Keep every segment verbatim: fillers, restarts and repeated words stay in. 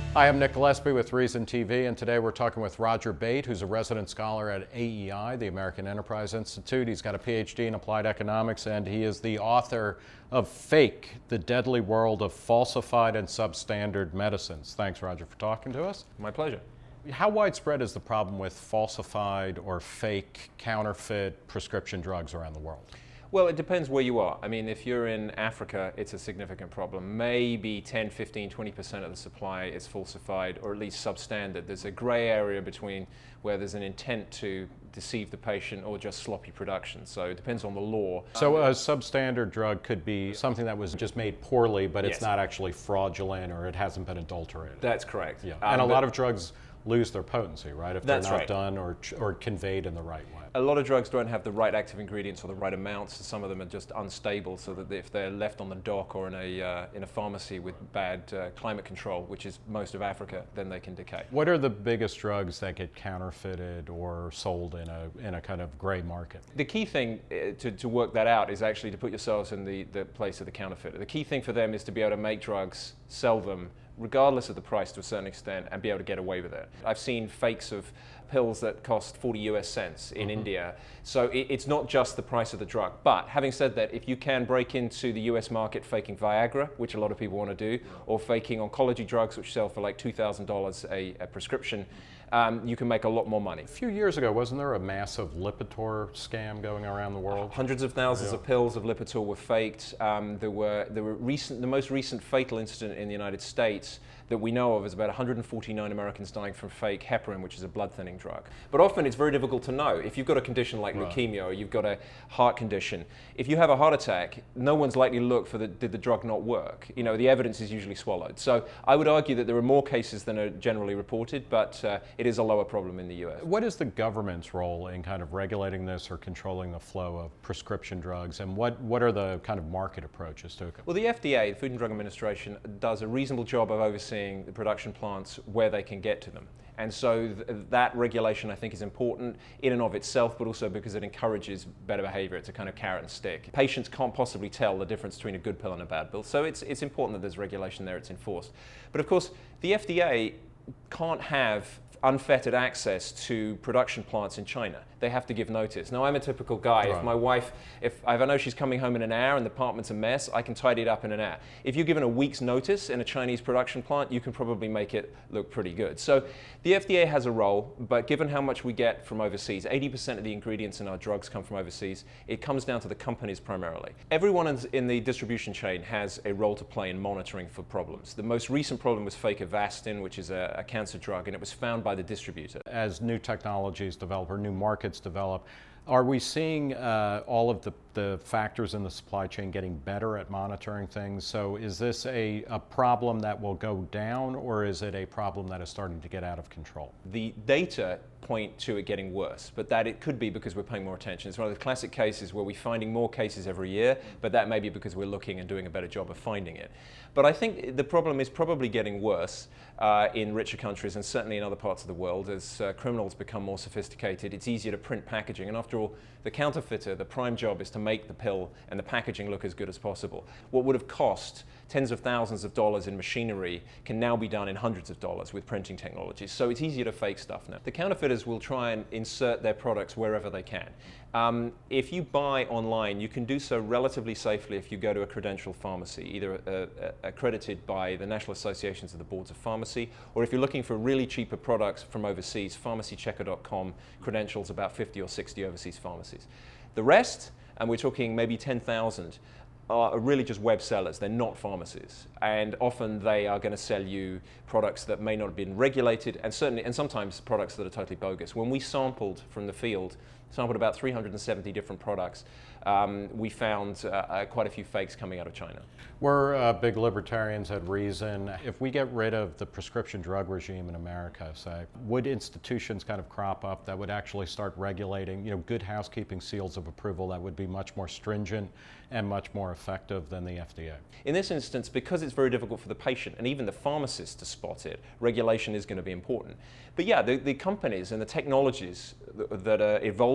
Hi, I'm Nick Gillespie with Reason T V, and today we're talking with Roger Bate, who's a resident scholar at A E I, the American Enterprise Institute. He's got a P H D in applied economics, and he is the author of Fake, the Deadly World of Falsified and Substandard Medicines. Thanks, Roger, for talking to us. My pleasure. How widespread is the problem with falsified or fake, counterfeit prescription drugs around the world? Well, it depends where you are. I mean, if you're in Africa, it's a significant problem. Maybe ten, fifteen, twenty percent of the supply is falsified or at least substandard. There's a gray area between where there's an intent to deceive the patient or just sloppy production. So it depends on the law. So a substandard drug could be something that was just made poorly, but it's Yes. not actually fraudulent or it hasn't been adulterated. That's correct. Yeah. Um, and a lot but- of drugs lose their potency, right? If they're That's not right. done or, or conveyed in the right way. A lot of drugs don't have the right active ingredients or the right amounts. Some of them are just unstable, so that if they're left on the dock or in a uh, in a pharmacy with bad uh, climate control, which is most of Africa, then they can decay. What are the biggest drugs that get counterfeited or sold in a in a kind of gray market? The key thing uh, to, to work that out is actually to put yourselves in the, the place of the counterfeiter. The key thing for them is to be able to make drugs, sell them, regardless of the price to a certain extent, and be able to get away with it. I've seen fakes of pills that cost forty U S cents in mm-hmm. India. So it, it's not just the price of the drug. But having said that, if you can break into the U S market faking Viagra, which a lot of people want to do, or faking oncology drugs, which sell for like two thousand dollars a, a prescription, um, you can make a lot more money. A few years ago, wasn't there a massive Lipitor scam going around the world? Hundreds of thousands yeah. of pills of Lipitor were faked. Um, there were there were recent, the most recent fatal incident in the United States that we know of is about one hundred forty-nine Americans dying from fake heparin, which is a blood thinning drug. But often it's very difficult to know. If you've got a condition like right. leukemia or you've got a heart condition, if you have a heart attack, no one's likely to look for the, did the drug not work? You know, the evidence is usually swallowed. So I would argue that there are more cases than are generally reported, but uh, it is a lower problem in the U S. What is the government's role in kind of regulating this or controlling the flow of prescription drugs, and what, what are the kind of market approaches to it? Well, the F D A, the Food and Drug Administration, does a reasonable job of overseeing the production plants where they can get to them. And so th that regulation, I think, is important in and of itself, but also because it encourages better behavior. It's a kind of carrot and stick. Patients can't possibly tell the difference between a good pill and a bad pill. So it's, it's important that there's regulation there, it's enforced. But of course, the F D A can't have unfettered access to production plants in China. They have to give notice. Now, I'm a typical guy. Right. If my wife, if, if I know she's coming home in an hour and the apartment's a mess, I can tidy it up in an hour. If you're given a week's notice in a Chinese production plant, you can probably make it look pretty good. So the F D A has a role, but given how much we get from overseas, eighty percent of the ingredients in our drugs come from overseas, it comes down to the companies primarily. Everyone in the distribution chain has a role to play in monitoring for problems. The most recent problem was fake Avastin, which is a, a cancer drug, and it was found by the distributor. As new technologies develop or new markets develop, are we seeing uh, all of the, the factors in the supply chain getting better at monitoring things? So is this a, a problem that will go down, or is it a problem that is starting to get out of control? The data point to it getting worse, but that it could be because we're paying more attention. It's one of the classic cases where we're finding more cases every year, but that may be because we're looking and doing a better job of finding it. But I think the problem is probably getting worse uh, in richer countries and certainly in other parts of the world as uh, criminals become more sophisticated. It's easier to print packaging, and after all, the counterfeiter, the prime job is to make the pill and the packaging look as good as possible. What would have cost tens of thousands of dollars in machinery can now be done in hundreds of dollars with printing technologies. So it's easier to fake stuff now. The counterfeiters will try and insert their products wherever they can. Um, if you buy online, you can do so relatively safely if you go to a credentialed pharmacy, either uh, uh, accredited by the National Associations of the Boards of Pharmacy, or if you're looking for really cheaper products from overseas, pharmacy checker dot com credentials about fifty or sixty overseas pharmacies. The rest, and we're talking maybe ten thousand, are really just web sellers. They're not pharmacies, and often they are going to sell you products that may not have been regulated, and certainly, and sometimes products that are totally bogus. When we sampled from the field, sampled about three hundred seventy different products, um, we found uh, uh, quite a few fakes coming out of China. We're uh, big libertarians at Reason. If we get rid of the prescription drug regime in America, say, would institutions kind of crop up that would actually start regulating, you know, good housekeeping seals of approval that would be much more stringent and much more effective than the F D A? In this instance, because it's very difficult for the patient and even the pharmacist to spot it, regulation is going to be important. But yeah, the, the companies and the technologies that, that are evolving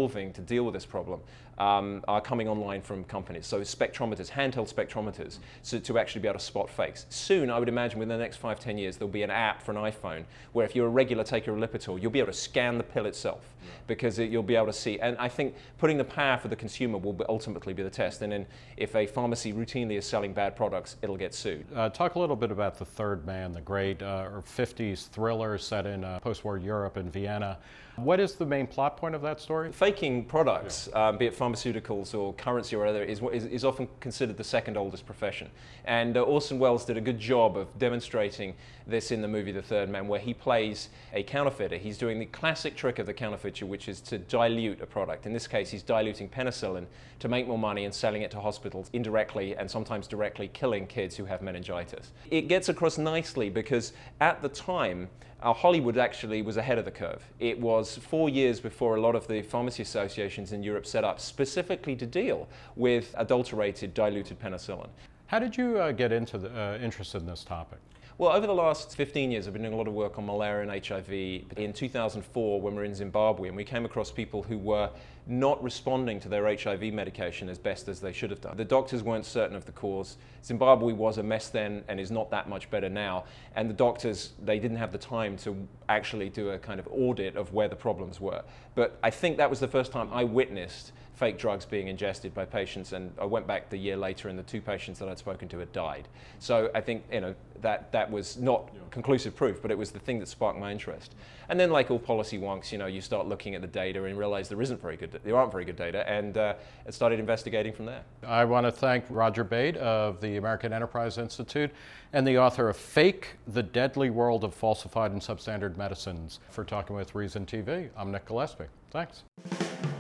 evolving to deal with this problem um, are coming online from companies. So spectrometers, handheld spectrometers, so to actually be able to spot fakes. Soon, I would imagine within the next five, ten years, there'll be an app for an iPhone where if you're a regular taker of Lipitor, you'll be able to scan the pill itself because it, you'll be able to see. And I think putting the power for the consumer will be ultimately be the test. And then if a pharmacy routinely is selling bad products, it'll get sued. Uh, talk a little bit about The Third Man, the great uh, or fifties thriller set in uh, post-war Europe in Vienna. What is the main plot point of that story? Faking products, yeah. um, be it pharmaceuticals or currency or other, is, is, is often considered the second oldest profession. And uh, Orson Welles did a good job of demonstrating this in the movie The Third Man, where he plays a counterfeiter. He's doing the classic trick of the counterfeiter, which is to dilute a product. In this case, he's diluting penicillin to make more money and selling it to hospitals indirectly and sometimes directly killing kids who have meningitis. It gets across nicely because at the time, Uh, Hollywood actually was ahead of the curve. It was four years before a lot of the pharmacy associations in Europe set up specifically to deal with adulterated, diluted penicillin. How did you uh, get into the, uh, interested in this topic? Well, over the last fifteen years, I've been doing a lot of work on malaria and H I V. In two thousand four, when we were in Zimbabwe, and we came across people who were not responding to their H I V medication as best as they should have done. The doctors weren't certain of the cause. Zimbabwe was a mess then and is not that much better now. And the doctors, they didn't have the time to actually do a kind of audit of where the problems were. But I think that was the first time I witnessed fake drugs being ingested by patients, and I went back the year later and the two patients that I'd spoken to had died. So I think, you know, that, that was not yeah. conclusive proof, but it was the thing that sparked my interest. And then, like all policy wonks, you know, you start looking at the data and realize there isn't very good, there aren't very good data, and uh, I started investigating from there. I want to thank Roger Bate of the American Enterprise Institute and the author of Fake, The Deadly World of Falsified and Substandard Medicines for talking with Reason T V. I'm Nick Gillespie. Thanks.